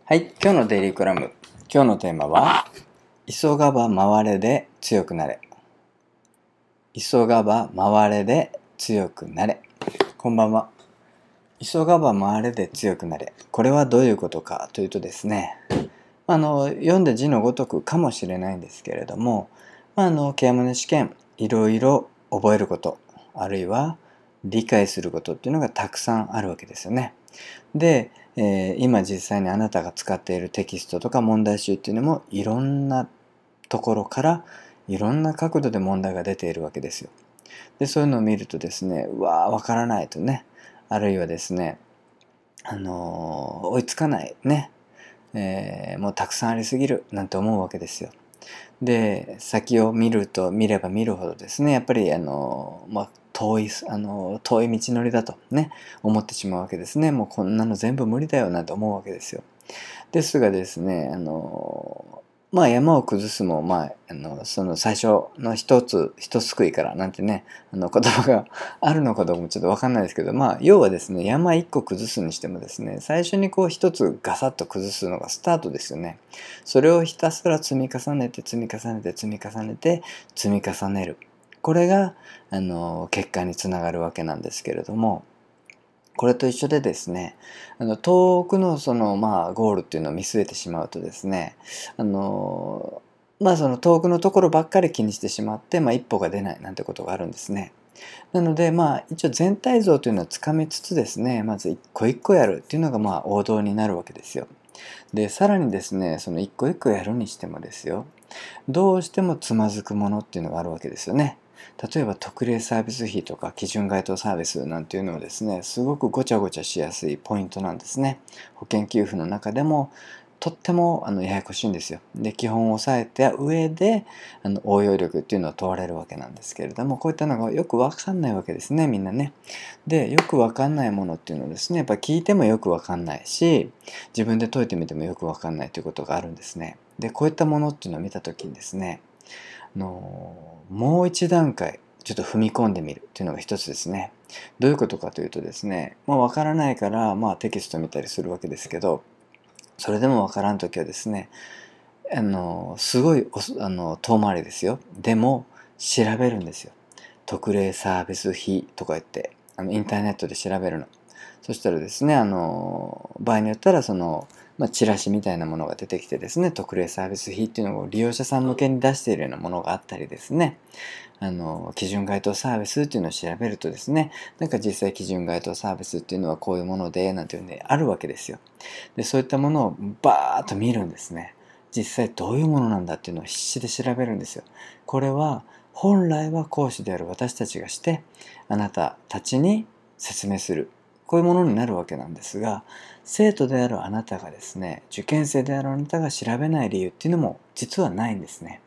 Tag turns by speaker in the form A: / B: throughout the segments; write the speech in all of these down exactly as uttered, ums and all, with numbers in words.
A: はい、今日のデイリーコラム。今日のテーマは、急がば回れで強くなれ。急がば回れで強くなれ。こんばんは。急がば回れで強くなれ。これはどういうことかというとですね、あの読んで字のごとくかもしれないんですけれども、あのケアマネ試験、いろいろ覚えること、あるいは理解することっていうのがたくさんあるわけですよね。で、えー、今実際にあなたが使っているテキストとか問題集っていうのもいろんなところからいろんな角度で問題が出ているわけですよ。で、そういうのを見るとですね、うわーわからないとね、あるいはですね、あのー追いつかないね、えー、もうたくさんありすぎるなんて思うわけですよ。で、先を見ると見れば見るほどですね、やっぱりあの、まあ、遠い、あの、遠い道のりだとね、思ってしまうわけですね。もうこんなの全部無理だよなんて思うわけですよ。ですがですね、あの、まあ山を崩すも、まあ、あの、その最初の一つ、一救いからなんてね、あの言葉があるのかどうかもちょっとわかんないですけど、まあ要はですね、山一個崩すにしてもですね、最初にこう一つガサッと崩すのがスタートですよね。それをひたすら積み重ねて積み重ねて積み重ねて積み重ねる。これが、あの、結果につながるわけなんですけれども、これと一緒でですね、あの遠くのそのまあゴールっていうのを見据えてしまうとですね、あのまあその遠くのところばっかり気にしてしまって、まあ、一歩が出ないなんてことがあるんですね。なのでまあ一応全体像というのはつかみつつですね、まず一個一個やるっていうのがまあ王道になるわけですよ。でさらにですね、その一個一個やるにしてもですよ、どうしてもつまずくものっていうのがあるわけですよね。例えば特例サービス費とか基準該当サービスなんていうのはですね、すごくごちゃごちゃしやすいポイントなんですね。保険給付の中でもとってもあのややこしいんですよ。で、基本を押さえた上であの応用力っていうのを問われるわけなんですけれども、こういったのがよくわかんないわけですね、みんなね。で、よくわかんないものっていうのをですね、やっぱ聞いてもよくわかんないし、自分で解いてみてもよくわかんないということがあるんですね。で、こういったものっていうのを見たときにですね、あのもう一段階ちょっと踏み込んでみるっていうのが一つですね。どういうことかというとですね、まあ、わからないから、まあ、テキスト見たりするわけですけど、それでもわからんときはですね、あのすごいおあの遠回りですよ。でも調べるんですよ。特例サービス費とか言ってあのインターネットで調べるの。そしたらですね、あの場合によったらその、まあ、チラシみたいなものが出てきてですね、特例サービス費っていうのを利用者さん向けに出しているようなものがあったりですね、あの基準該当サービスっていうのを調べるとですね、なんか実際基準該当サービスっていうのはこういうものでなんていうのであるわけですよ。で、そういったものをバーッと見るんですね。実際どういうものなんだっていうのを必死で調べるんですよ。これは本来は講師である私たちがしてあなたたちに説明する、こういうものになるわけなんですが、生徒であるあなたがですね、受験生であるあなたが調べない理由っていうのも実はないんですね。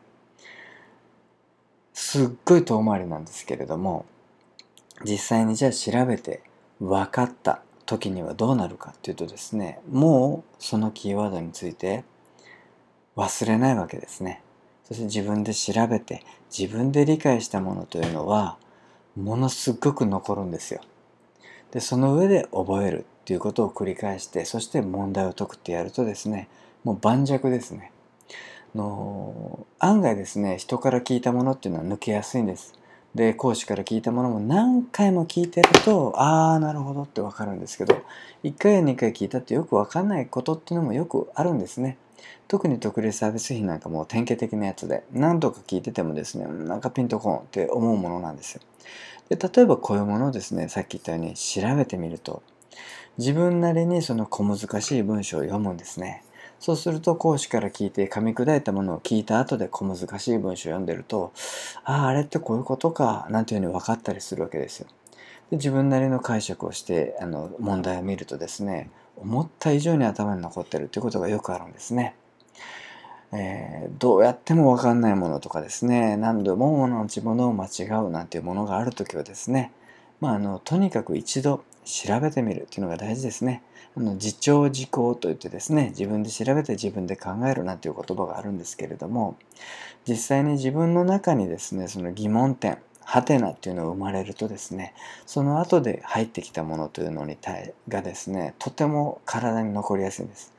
A: すっごい遠回りなんですけれども、実際にじゃあ調べて分かった時にはどうなるかっていうとですね、もうそのキーワードについて忘れないわけですね。そして自分で調べて自分で理解したものというのはものすごく残るんですよ。で、その上で覚えるっていうことを繰り返して、そして問題を解くってやるとですね、もう盤石ですね。の案外ですね、人から聞いたものっていうのは抜けやすいんです。で、講師から聞いたものも何回も聞いてると、ああ、なるほどってわかるんですけど、いっかいやにかい聞いたってよくわかんないことっていうのもよくあるんですね。特に特例サービス費なんかもう典型的なやつで、何度か聞いててもですね、なんかピンとこんって思うものなんですよ。で、例えばこういうものをですね、さっき言ったように調べてみると、自分なりにその小難しい文章を読むんですね。そうすると講師から聞いて噛み砕いたものを聞いた後で小難しい文章を読んでると、ああ、あれってこういうことか、なんていうふうに分かったりするわけですよ。で、自分なりの解釈をしてあの問題を見るとですね、思った以上に頭に残ってるということがよくあるんですね。えー、どうやっても分かんないものとかですね、何度も同じものを間違うなんていうものがあるときはですね、まあ、あのとにかく一度調べてみるっていうのが大事ですね。あの自重自考といってですね、自分で調べて自分で考えるなんていう言葉があるんですけれども、実際に自分の中にですね、その疑問点、ハテナっていうのが生まれるとですね、その後で入ってきたものというのに対がですね、とても体に残りやすいんです。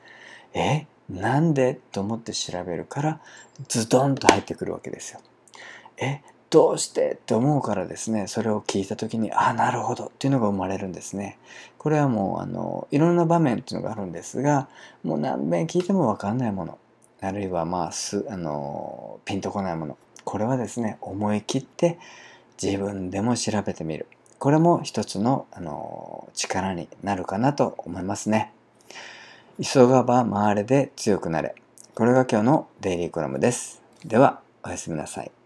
A: えなんでと思って調べるからズドンと入ってくるわけですよ。えどうしてって思うからですね、それを聞いた時に、あ、なるほどっていうのが生まれるんですね。これはもうあのいろんな場面っていうのがあるんですが、もう何遍聞いても分かんないもの、あるいはまあすあのピンとこないもの、これはですね、思い切って自分でも調べてみる。これも一つのあの力になるかなと思いますね。急がば回れで強くなれ。これが今日のデイリーコラムです。では、おやすみなさい。